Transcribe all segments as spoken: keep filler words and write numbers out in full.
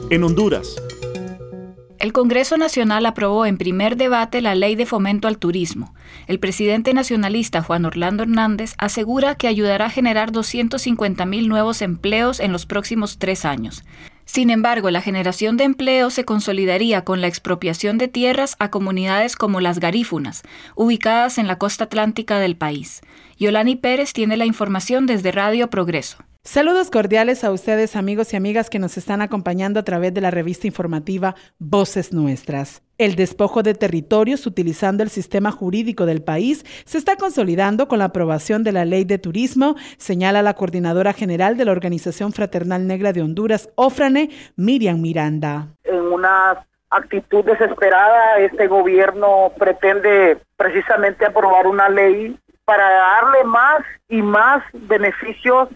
en Honduras. El Congreso Nacional aprobó en primer debate la Ley de Fomento al Turismo. El presidente nacionalista Juan Orlando Hernández asegura que ayudará a generar doscientos cincuenta mil nuevos empleos en los próximos tres años. Sin embargo, la generación de empleo se consolidaría con la expropiación de tierras a comunidades como Las Garífunas, ubicadas en la costa atlántica del país. Yolani Pérez tiene la información desde Radio Progreso. Saludos cordiales a ustedes, amigos y amigas que nos están acompañando a través de la revista informativa Voces Nuestras. El despojo de territorios utilizando el sistema jurídico del país se está consolidando con la aprobación de la Ley de Turismo, señala la coordinadora general de la Organización Fraternal Negra de Honduras, OFRANE, Miriam Miranda. En una actitud desesperada, este gobierno pretende precisamente aprobar una ley para darle más y más beneficios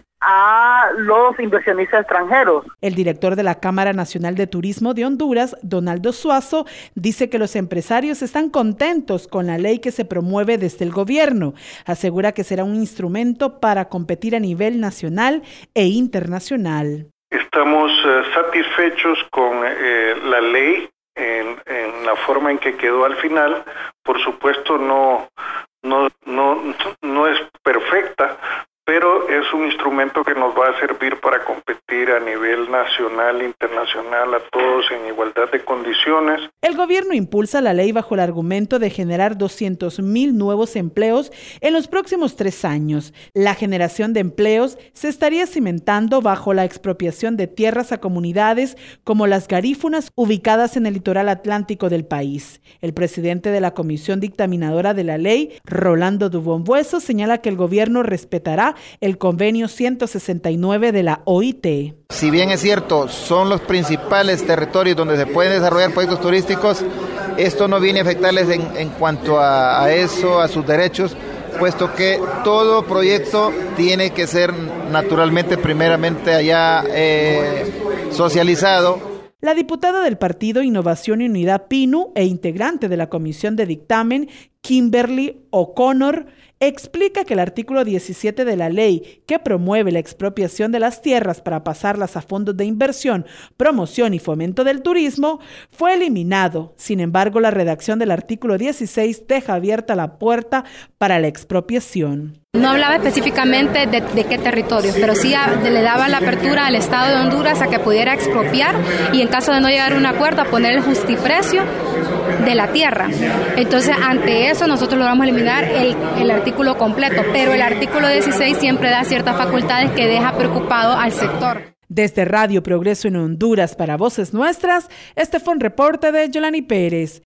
a los inversionistas extranjeros. El director de la Cámara Nacional de Turismo de Honduras, Donaldo Suazo, dice que los empresarios están contentos con la ley que se promueve desde el gobierno. Asegura que será un instrumento para competir a nivel nacional e internacional. Estamos eh, satisfechos con eh, la ley en, en la forma en que quedó al final. Por supuesto, no, no, no, no es perfecta, pero es un instrumento que nos va a servir para competir a nivel nacional, internacional, a todos en igualdad de condiciones. El gobierno impulsa la ley bajo el argumento de generar doscientos mil nuevos empleos en los próximos tres años. La generación de empleos se estaría cimentando bajo la expropiación de tierras a comunidades como Las Garífunas, ubicadas en el litoral atlántico del país. El presidente de la Comisión Dictaminadora de la Ley, Rolando Dubón Bueso, señala que el gobierno respetará el convenio ciento sesenta y nueve de la O I T. Si bien es cierto, son los principales territorios donde se pueden desarrollar proyectos turísticos, esto no viene a afectarles en, en cuanto a, a eso, a sus derechos, puesto que todo proyecto tiene que ser naturalmente, primeramente allá eh, socializado. La diputada del Partido Innovación y Unidad PINU e integrante de la Comisión de Dictamen, Kimberly O'Connor, explica que el artículo diecisiete de la ley que promueve la expropiación de las tierras para pasarlas a fondos de inversión, promoción y fomento del turismo fue eliminado. Sin embargo, la redacción del artículo dieciséis deja abierta la puerta para la expropiación. No hablaba específicamente de, de qué territorios, pero sí a, le daba la apertura al Estado de Honduras a que pudiera expropiar y en caso de no llegar a un acuerdo a poner el justiprecio de la tierra. Entonces, ante eso nosotros logramos eliminar el, el artículo completo, pero el artículo dieciséis siempre da ciertas facultades que deja preocupado al sector. Desde Radio Progreso en Honduras para Voces Nuestras, este fue un reporte de Yolani Pérez.